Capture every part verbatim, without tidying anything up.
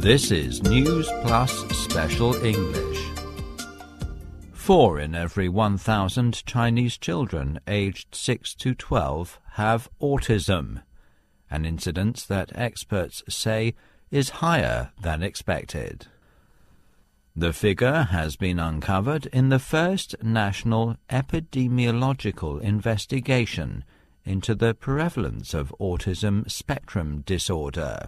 This is News Plus Special English. Four in every one thousand Chinese children aged six to twelve have autism, an incidence that experts say is higher than expected. The figure has been uncovered in the first national epidemiological investigation into the prevalence of autism spectrum disorder.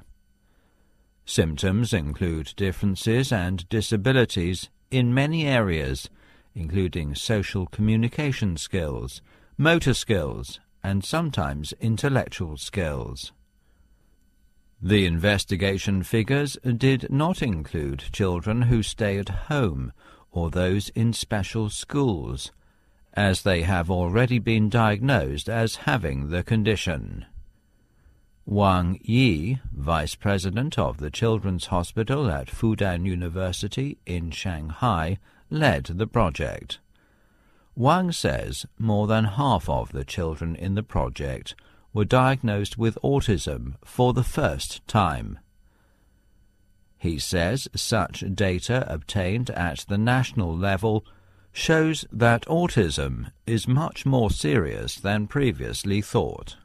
Symptoms include differences and disabilities in many areas, including social communication skills, motor skills, and sometimes intellectual skills. The investigation figures did not include children who stay at home or those in special schools, as they have already been diagnosed as having the condition. Wang Yi, Vice President of the Children's Hospital at Fudan University in Shanghai, led the project. Wang says more than half of the children in the project were diagnosed with autism for the first time. He says such data obtained at the national level shows that autism is much more serious than previously thought.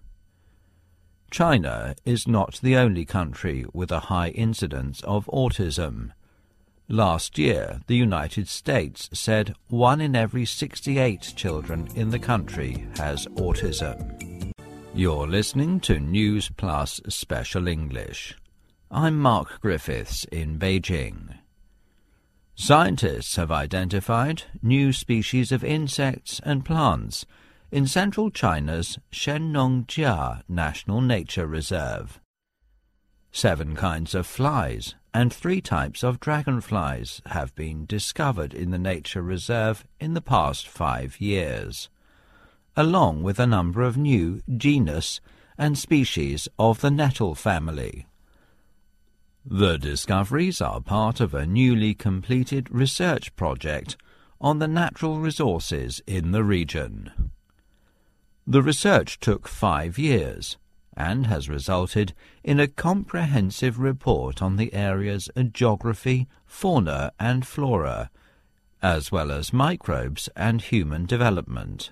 China is not the only country with a high incidence of autism. Last year, the United States said one in every sixty-eight children in the country has autism. You're listening to News Plus Special English. I'm Mark Griffiths in Beijing. Scientists have identified new species of insects and plants in central China's Shennongjia National Nature Reserve. Seven kinds of flies and three types of dragonflies have been discovered in the nature reserve in the past five years, along with a number of new genus and species of the nettle family. The discoveries are part of a newly completed research project on the natural resources in the region. The research took five years and has resulted in a comprehensive report on the area's geography, fauna and flora, as well as microbes and human development.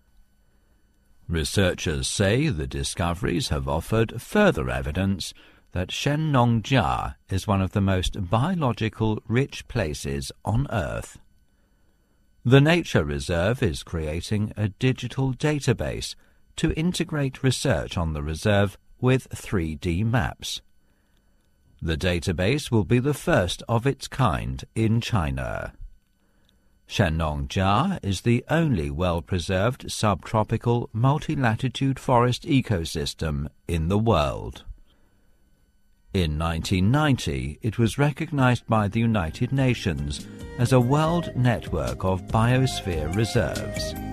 Researchers say the discoveries have offered further evidence that Shennongjia is one of the most biological rich places on Earth. The Nature Reserve is creating a digital database to integrate research on the reserve with three D maps. The database will be the first of its kind in China. Shennongjia is the only well-preserved subtropical multi-latitude forest ecosystem in the world. In nineteen ninety, it was recognized by the United Nations as a world network of biosphere reserves.